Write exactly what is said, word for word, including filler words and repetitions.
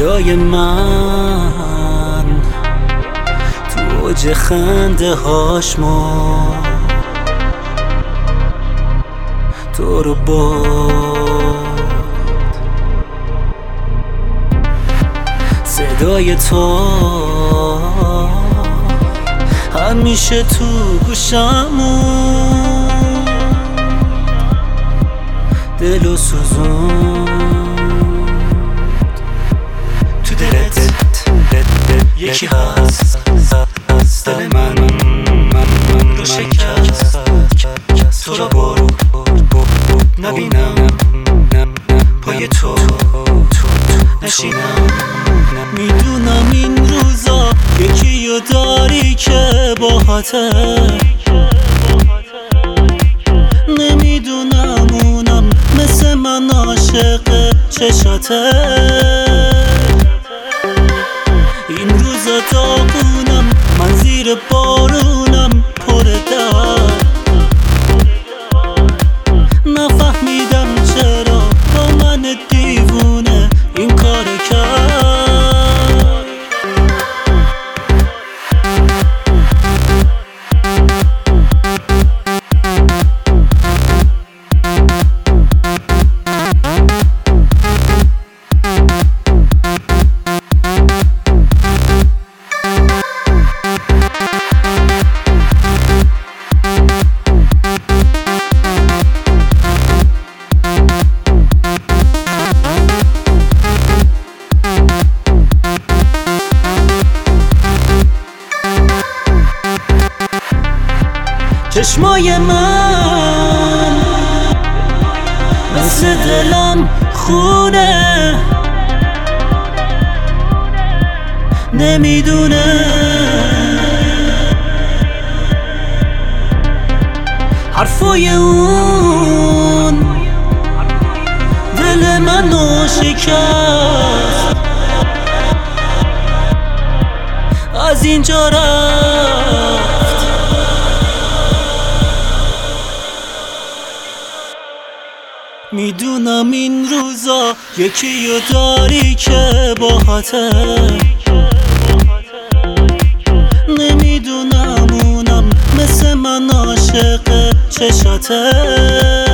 صدای من تو اوج خنده هاش ما تو رو برد. صدای تو همیشه تو گوشمون دلو سوزون. تو دلت یکی هست دل من من رو شکست. تو رو برد نبینم پای تو نشینم. میدونم این روزا یکی رو داری که باهاته، نمیدونم اونم مثل من عاشق چشاته. این روزا داغونم من زیر بارونم پر درد، نفهمیدم چرا با من دیوونه این کار کرد. چشمای من مثل دلم خونه، نمیدونه حرفای اون دل منو شکست. از اینجا رفت میدونم این روزا یکی رو داری که باهاته، نمیدونم اونم مثل من عاشق چشاته.